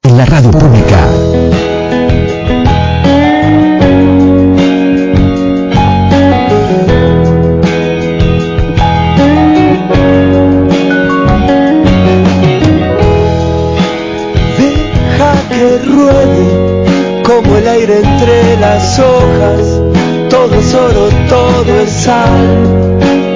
En la radio pública. Deja que ruede como el aire entre las hojas, todo es oro, todo es sal.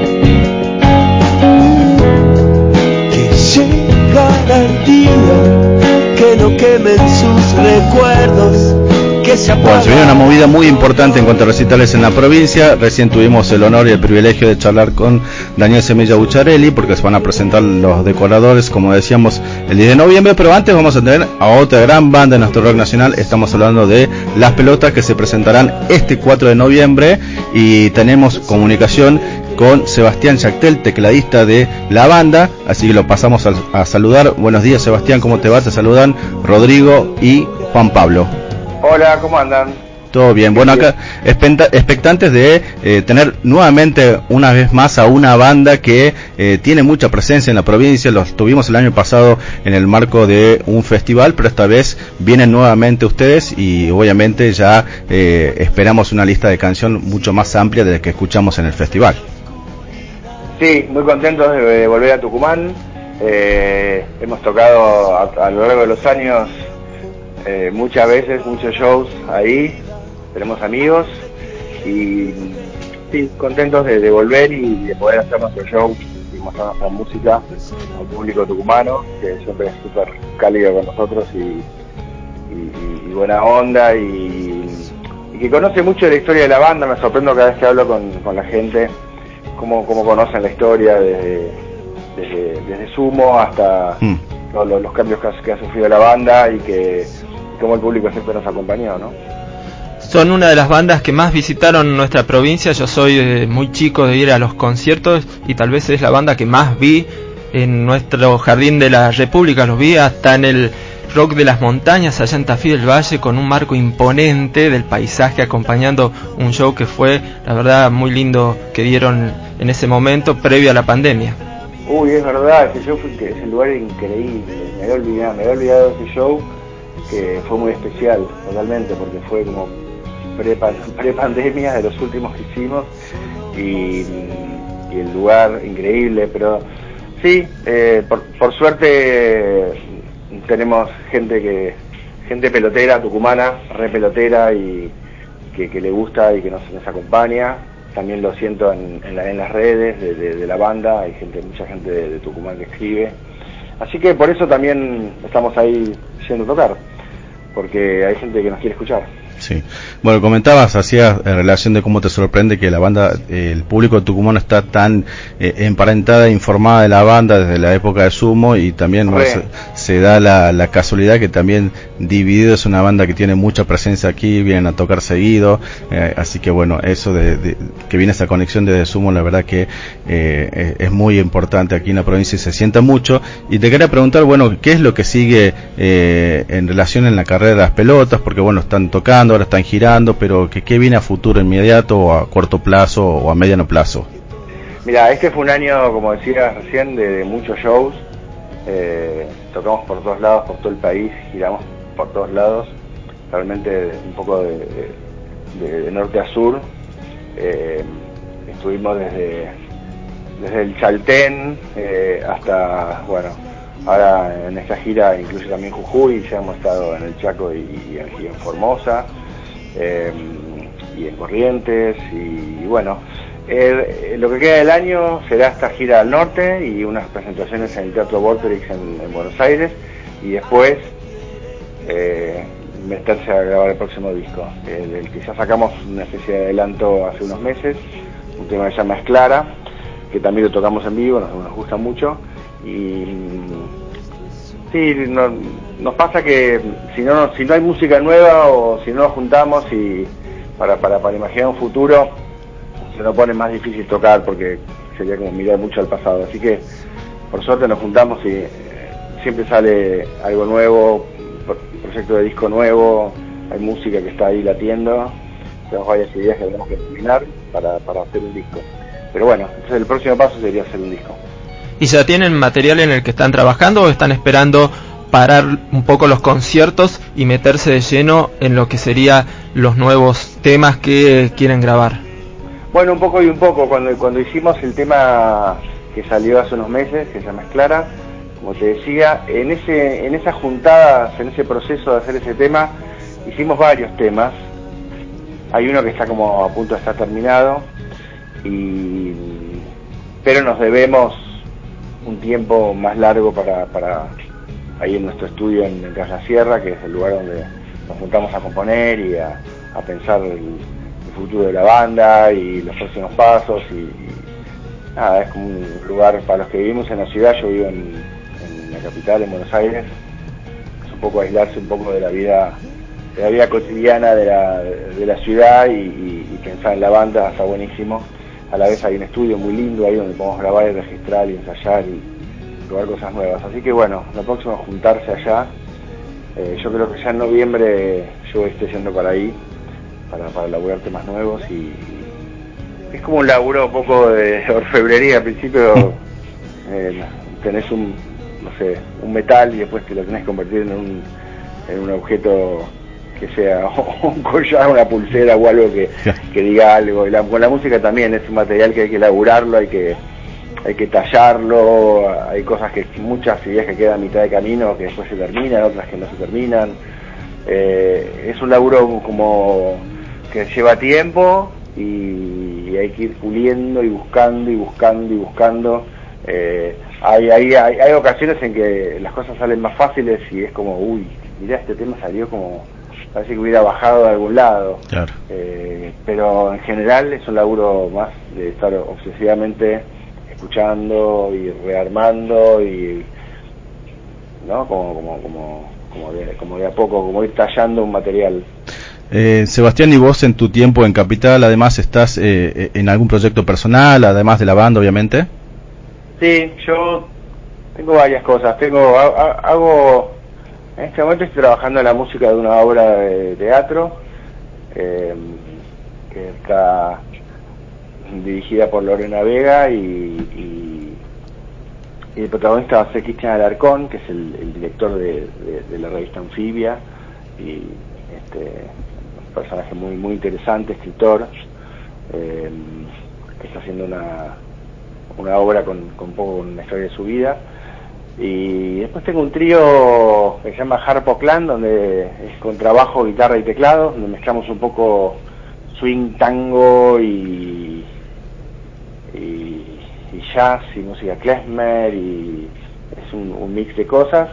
Que llegará el día que no quemen sus recuerdos, que se apagan. Bueno, se viene una movida muy importante en cuanto a recitales en la provincia. Recién tuvimos el honor y el privilegio de charlar con Daniel Semilla Bucciarelli, porque se van a presentar los decoradores, como decíamos, el 10 de noviembre. Pero antes vamos a tener a otra gran banda de nuestro rock nacional. Estamos hablando de Las Pelotas, que se presentarán este 4 de noviembre. Y tenemos comunicación con Sebastián Yactel, tecladista de la banda, así que lo pasamos a saludar. Buenos días, Sebastián, ¿cómo te va? Te saludan Rodrigo y Juan Pablo. Hola, ¿cómo andan? Todo bien. Bueno, acá expectantes de tener nuevamente una vez más a una banda que tiene mucha presencia en la provincia. Los tuvimos el año pasado en el marco de un festival, pero esta vez vienen nuevamente ustedes y obviamente ya esperamos una lista de canción mucho más amplia de la que escuchamos en el festival. Sí, muy contentos de volver a Tucumán. Hemos tocado a lo largo de los años muchas veces, muchos shows ahí. Tenemos amigos y sí, contentos de volver y de poder hacer nuestro show y mostrar nuestra música al público tucumano, que siempre es súper cálido con nosotros y buena onda y que conoce mucho de la historia de la banda. Me sorprendo cada vez que hablo con la gente cómo conocen la historia desde Sumo hasta los cambios que ha sufrido la banda y cómo el público siempre nos acompañó, ¿no? Son una de las bandas que más visitaron nuestra provincia. Yo soy muy chico de ir a los conciertos y tal vez es la banda que más vi en nuestro Jardín de la República. Los vi hasta en el Rock de las Montañas, allá en Tafí del Valle, con un marco imponente del paisaje acompañando un show que fue, la verdad, muy lindo que dieron en ese momento previo a la pandemia. Uy, es verdad, ese lugar era increíble. Me había olvidado de ese show, que fue muy especial, totalmente, porque fue como pre-pandemia, de los últimos que hicimos, y el lugar increíble. Pero sí, por suerte tenemos gente pelotera, tucumana, re pelotera, y que le gusta y que nos acompaña. También lo siento en las redes de la banda, hay mucha gente de Tucumán que escribe. Así que por eso también estamos ahí yendo a tocar, porque hay gente que nos quiere escuchar. Sí. Bueno, comentabas, hacías en relación de cómo te sorprende que la banda, el público de Tucumán está tan emparentada e informada de la banda desde la época de Sumo, y también se da la casualidad que también Dividido es una banda que tiene mucha presencia aquí, vienen a tocar seguido, así que bueno, eso de que viene esa conexión desde Sumo, la verdad que es muy importante aquí en la provincia y se sienta mucho. Y te quería preguntar, bueno, ¿qué es lo que sigue en relación en la carrera de Las Pelotas? Porque bueno, están tocando, ahora están girando, pero ¿qué viene a futuro inmediato o a corto plazo o a mediano plazo? Mira, este fue un año, como decías recién, de muchos shows. Tocamos por todos lados, por todo el país, giramos por todos lados, realmente un poco de norte a sur. Estuvimos desde el Chaltén hasta, bueno, ahora en esta gira incluye también Jujuy, ya hemos estado en el Chaco y en Formosa, y en Corrientes, y bueno, lo que queda del año será esta gira al norte y unas presentaciones en el Teatro Vorterix en Buenos Aires, y después meterse a grabar el próximo disco, del que ya sacamos una especie de adelanto hace unos meses, un tema que se llama Es Clara, que también lo tocamos en vivo, nos gusta mucho. Y sí, nos pasa que si no hay música nueva, o si no nos juntamos y para imaginar un futuro, se nos pone más difícil tocar, porque sería como mirar mucho al pasado. Así que por suerte nos juntamos y siempre sale algo nuevo, proyecto de disco nuevo, hay música que está ahí latiendo, tenemos varias ideas que tenemos que terminar para hacer un disco. Pero bueno, entonces el próximo paso sería hacer un disco. ¿Y ya tienen material en el que están trabajando o están esperando parar un poco los conciertos y meterse de lleno en lo que serían los nuevos temas que quieren grabar? Bueno, un poco y un poco. Cuando hicimos el tema que salió hace unos meses, que se llama Clara, como te decía, en esas juntadas, en ese proceso de hacer ese tema, hicimos varios temas. Hay uno que está como a punto de estar terminado, pero nos debemos un tiempo más largo para ahí en nuestro estudio en Tras la Sierra, que es el lugar donde nos juntamos a componer y a pensar el futuro de la banda y los próximos pasos y nada, es como un lugar para los que vivimos en la ciudad. Yo vivo en la capital, en Buenos Aires. Es un poco aislarse un poco de la vida cotidiana de la ciudad y pensar en la banda está buenísimo. A la vez hay un estudio muy lindo ahí donde podemos grabar y registrar y ensayar y probar cosas nuevas. Así que bueno, lo próximo es juntarse allá. Yo creo que ya en noviembre yo esté yendo para ahí para laburar temas nuevos y es como un laburo un poco de orfebrería. Al principio tenés un metal y después te lo tenés que convertir en un objeto que sea un collar, una pulsera o algo que diga algo. Con la música también es un material que hay que laburarlo, hay que tallarlo, hay muchas ideas que quedan a mitad de camino, que después se terminan, otras que no se terminan. Es un laburo como que lleva tiempo y hay que ir puliendo y buscando. Hay ocasiones en que las cosas salen más fáciles y es como, uy, mirá, este tema salió como, parece que hubiera bajado de algún lado. Claro. Pero en general es un laburo más de estar obsesivamente escuchando y rearmando y ¿no? como de a poco, como ir tallando un material. Sebastián, y vos en tu tiempo en Capital, además estás en algún proyecto personal, además de la banda, obviamente. Sí, yo tengo varias cosas. Hago en este momento estoy trabajando en la música de una obra de teatro que está dirigida por Lorena Vega y el protagonista va a ser Cristian Alarcón, que es el director de la revista Anfibia y un personaje muy muy interesante, escritor, que está haciendo una obra con un poco una historia de su vida. Y después tengo un trío que se llama Harpo Clan, donde es con trabajo, guitarra y teclado, donde mezclamos un poco swing, tango y jazz y música klezmer, y es un mix de cosas.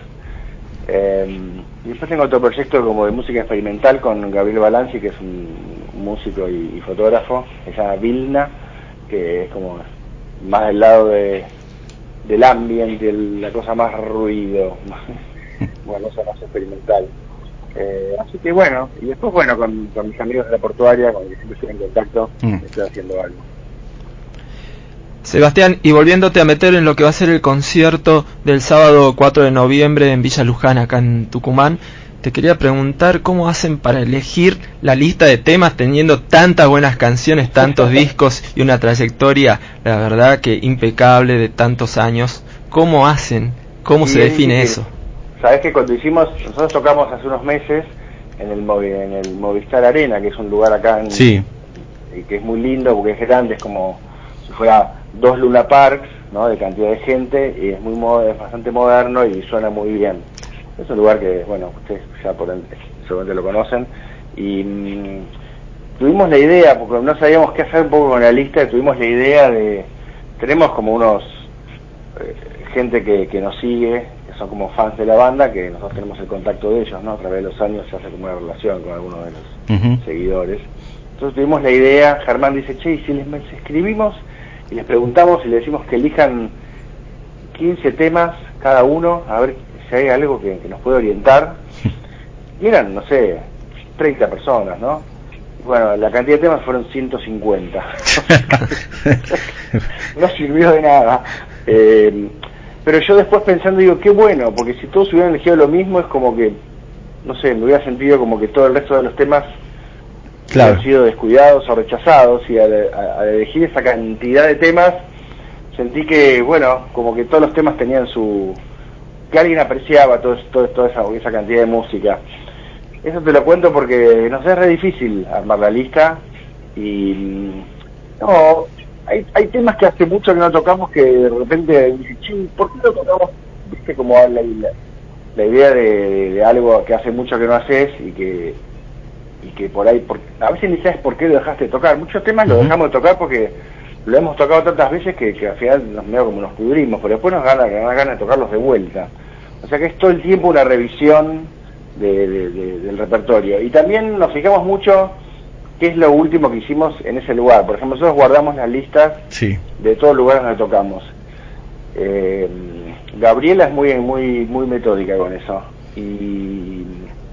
Y después tengo otro proyecto como de música experimental con Gabriel Balanci, que es un músico y fotógrafo, que se llama Vilna, que es como más del lado del ambiente, la cosa más ruido, una cosa más experimental. Así que bueno, y después bueno, con mis amigos de la portuaria, con los que siempre estoy en contacto, estoy haciendo algo. Sebastián, y volviéndote a meter en lo que va a ser el concierto del sábado 4 de noviembre en Villa Luján, acá en Tucumán, te quería preguntar cómo hacen para elegir la lista de temas teniendo tantas buenas canciones, tantos discos y una trayectoria, la verdad que impecable de tantos años. ¿Cómo hacen? ¿Cómo se define eso? Sabes que nosotros tocamos hace unos meses en el Movistar Arena, que es un lugar acá sí, que es muy lindo porque es grande, es como si fuera 2 Luna Parks, ¿no? De cantidad de gente, y es bastante moderno y suena muy bien. Es un lugar que, bueno, ustedes ya seguramente lo conocen, y tuvimos la idea, porque no sabíamos qué hacer un poco con la lista, tuvimos la idea tenemos como unos gente que nos sigue, que son como fans de la banda, que nosotros tenemos el contacto de ellos, ¿no? A través de los años se hace como una relación con algunos de los seguidores. Entonces tuvimos la idea, Germán dice, che, y si les escribimos y les preguntamos y les decimos que elijan 15 temas cada uno, a ver si hay algo que nos puede orientar. Y eran, no sé, 30 personas, ¿no? Y bueno, la cantidad de temas fueron 150. No sirvió de nada. Pero yo después pensando digo, qué bueno, porque si todos hubieran elegido lo mismo es como que, no sé, me hubiera sentido como que todo el resto de los temas han sido descuidados o rechazados, y al elegir esa cantidad de temas sentí que, bueno, como que todos los temas tenían su que alguien apreciaba toda esa cantidad de música. Eso te lo cuento porque nos es re difícil armar la lista y no, hay temas que hace mucho que no tocamos que de repente dicen, che, ¿por qué no tocamos? Viste como la idea de algo que hace mucho que no haces y que por ahí, a veces ni sabes por qué lo dejaste de tocar. Muchos temas los dejamos de tocar porque lo hemos tocado tantas veces que al final medio como nos pudrimos, pero después nos dan ganas de tocarlos de vuelta. O sea que es todo el tiempo una revisión del repertorio. Y también nos fijamos mucho qué es lo último que hicimos en ese lugar. Por ejemplo, nosotros guardamos las listas de todos los lugares donde tocamos. Gabriela es muy metódica con eso. Y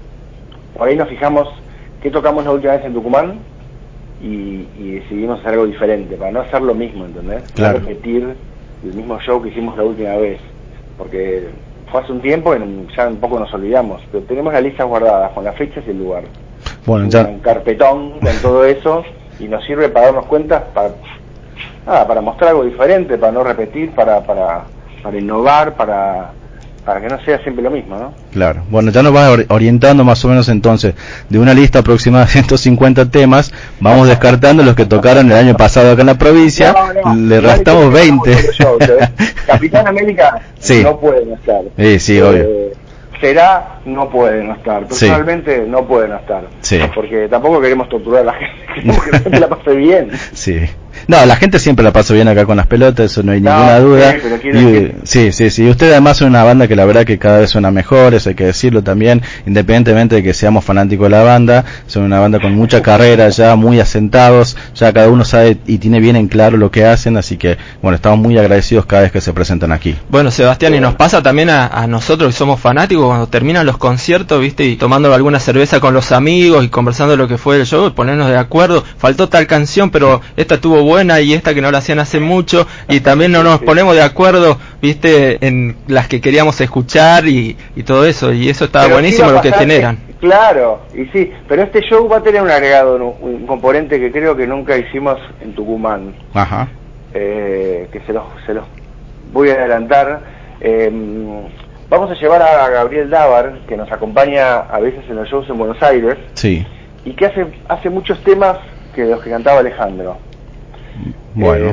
por ahí nos fijamos qué tocamos la última vez en Tucumán y decidimos hacer algo diferente, para no hacer lo mismo, ¿entendés? Claro. No repetir el mismo show que hicimos la última vez. Porque fue hace un tiempo y ya un poco nos olvidamos, pero tenemos la lista guardada con las fechas y el lugar. Bueno, ya... Un carpetón con todo eso y nos sirve para darnos cuenta, para mostrar algo diferente, para no repetir, para innovar, para que no sea siempre lo mismo, ¿no? Claro. Bueno, ya nos vas orientando más o menos entonces de una lista aproximada de 150 temas, vamos descartando los que tocaron el año pasado acá en la provincia, le restamos 20. Capitán América no puede no estar. Sí, obvio. Será, no puede no estar. Personalmente no puede no estar. Sí. Porque tampoco queremos torturar a la gente, queremos que la gente la pase bien. Sí. No, la gente siempre la pasa bien acá con las pelotas, eso no hay ninguna duda. Sí, y usted además es una banda que la verdad que cada vez suena mejor, eso hay que decirlo también, independientemente de que seamos fanáticos de la banda, son una banda con mucha carrera ya, muy asentados, ya cada uno sabe y tiene bien en claro lo que hacen, así que bueno, estamos muy agradecidos cada vez que se presentan aquí. Bueno, Sebastián, y nos pasa también a nosotros que somos fanáticos, cuando terminan los conciertos, viste, y tomando alguna cerveza con los amigos y conversando lo que fue el show, y ponernos de acuerdo, faltó tal canción, pero esta estuvo buena y esta que no la hacían hace mucho, y también no nos ponemos de acuerdo, viste, en las que queríamos escuchar y todo eso, y eso está buenísimo lo que generan. Claro, y sí, pero este show va a tener un agregado, un componente que creo que nunca hicimos en Tucumán. Ajá. Que se los voy a adelantar. Vamos a llevar a Gabriel Dávar, que nos acompaña a veces en los shows en Buenos Aires, y que hace muchos temas que los que cantaba Alejandro. Bueno,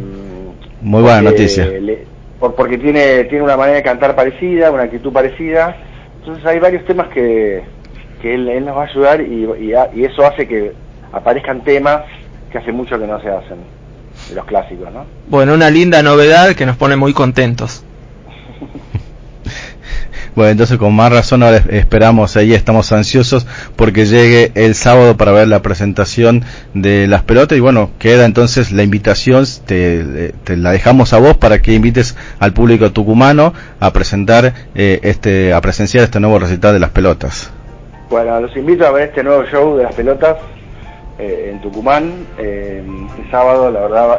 muy buena noticia. Porque tiene una manera de cantar parecida, una actitud parecida. Entonces hay varios temas que él nos va a ayudar y eso hace que aparezcan temas que hace mucho que no se hacen, de los clásicos, ¿no? Bueno, una linda novedad que nos pone muy contentos. Bueno, entonces con más razón ahora esperamos ahí, estamos ansiosos porque llegue el sábado para ver la presentación de las pelotas y bueno, queda entonces la invitación, te la dejamos a vos para que invites al público tucumano a presentar a presenciar este nuevo recital de las pelotas. Bueno, los invito a ver este nuevo show de las pelotas en Tucumán, este sábado, la verdad,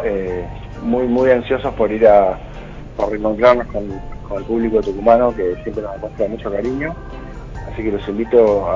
muy ansiosos por reencontrarnos con el público tucumano que siempre nos muestra mucho cariño, así que los invito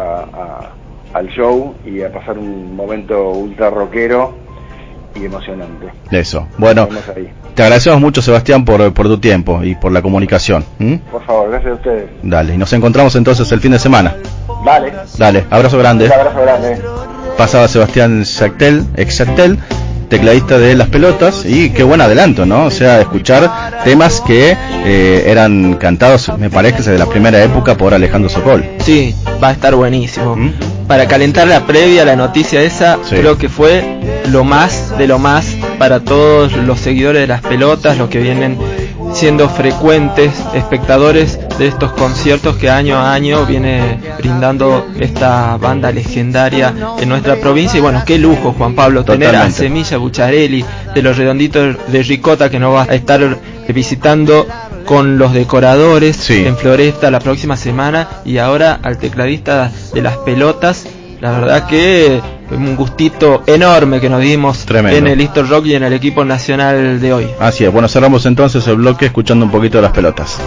al show y a pasar un momento ultra rockero y emocionante. Eso, bueno, te agradecemos mucho, Sebastián, por tu tiempo y por la comunicación. Por favor, gracias a ustedes. Dale, y nos encontramos entonces el fin de semana. Dale, abrazo grande. Un abrazo grande. Pasaba Sebastián Yactel, ex Yactel, tecladista de Las Pelotas, y qué buen adelanto, ¿no? O sea, escuchar temas que eran cantados, me parece, desde la primera época por Alejandro Sokol. Sí, va a estar buenísimo. Para calentar la previa, la noticia esa, creo que fue lo más de lo más para todos los seguidores de Las Pelotas, los que vienen siendo frecuentes espectadores de estos conciertos que año a año viene brindando esta banda legendaria en nuestra provincia. Y bueno, qué lujo, Juan Pablo, tener a Semilla Bucharelli de los Redonditos de Ricota, que nos va a estar visitando con los decoradores en Floresta la próxima semana, y ahora al tecladista de Las Pelotas. La verdad que un gustito enorme que nos dimos en el Listo Rock y en el equipo nacional de hoy. Así es, bueno, cerramos entonces el bloque escuchando un poquito de Las Pelotas.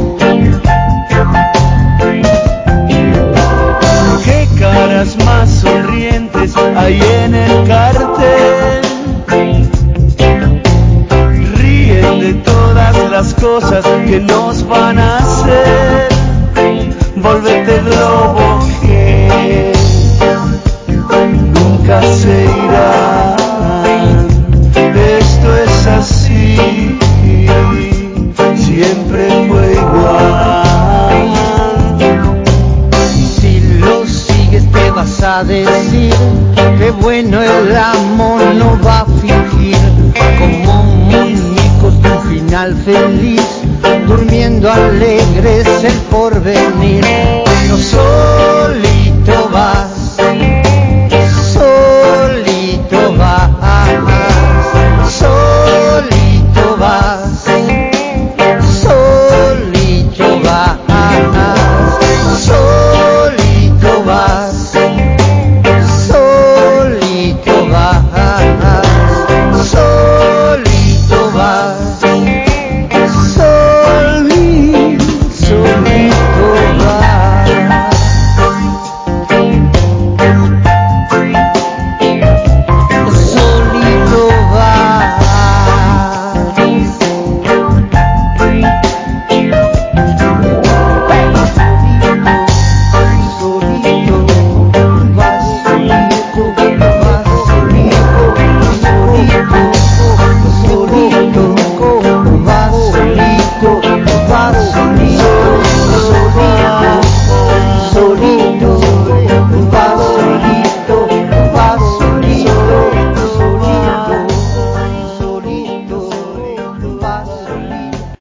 Qué caras más porvenir.